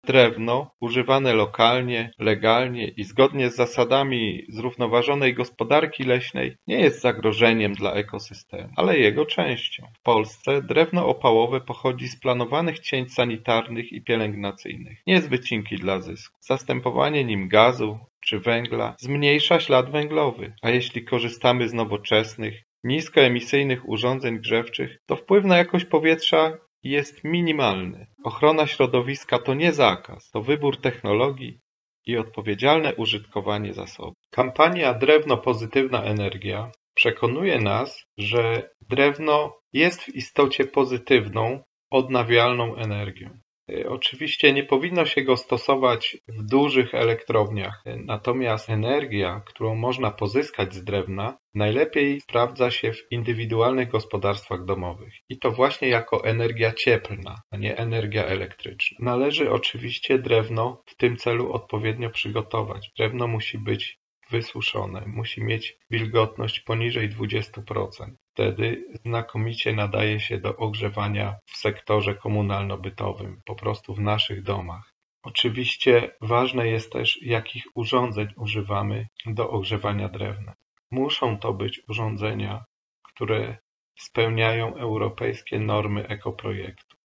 Drewno, używane lokalnie, legalnie i zgodnie z zasadami zrównoważonej gospodarki leśnej, nie jest zagrożeniem dla ekosystemu, ale jego częścią. W Polsce drewno opałowe pochodzi z planowanych cięć sanitarnych i pielęgnacyjnych, nie z wycinki dla zysku. Zastępowanie nim gazu czy węgla zmniejsza ślad węglowy, a jeśli korzystamy z nowoczesnych, niskoemisyjnych urządzeń grzewczych, to wpływ na jakość powietrza jest minimalny. Ochrona środowiska to nie zakaz, to wybór technologii i odpowiedzialne użytkowanie zasobów. Kampania Drewno Pozytywna Energia przekonuje nas, że drewno jest w istocie pozytywną, odnawialną energią. Oczywiście nie powinno się go stosować w dużych elektrowniach, natomiast energia, którą można pozyskać z drewna, najlepiej sprawdza się w indywidualnych gospodarstwach domowych i to właśnie jako energia cieplna, a nie energia elektryczna. Należy oczywiście drewno w tym celu odpowiednio przygotować. Drewno musi być wysuszone, musi mieć wilgotność poniżej 20%. Wtedy znakomicie nadaje się do ogrzewania w sektorze komunalno-bytowym, po prostu w naszych domach. Oczywiście ważne jest też, jakich urządzeń używamy do ogrzewania drewna. Muszą to być urządzenia, które spełniają europejskie normy ekoprojektu.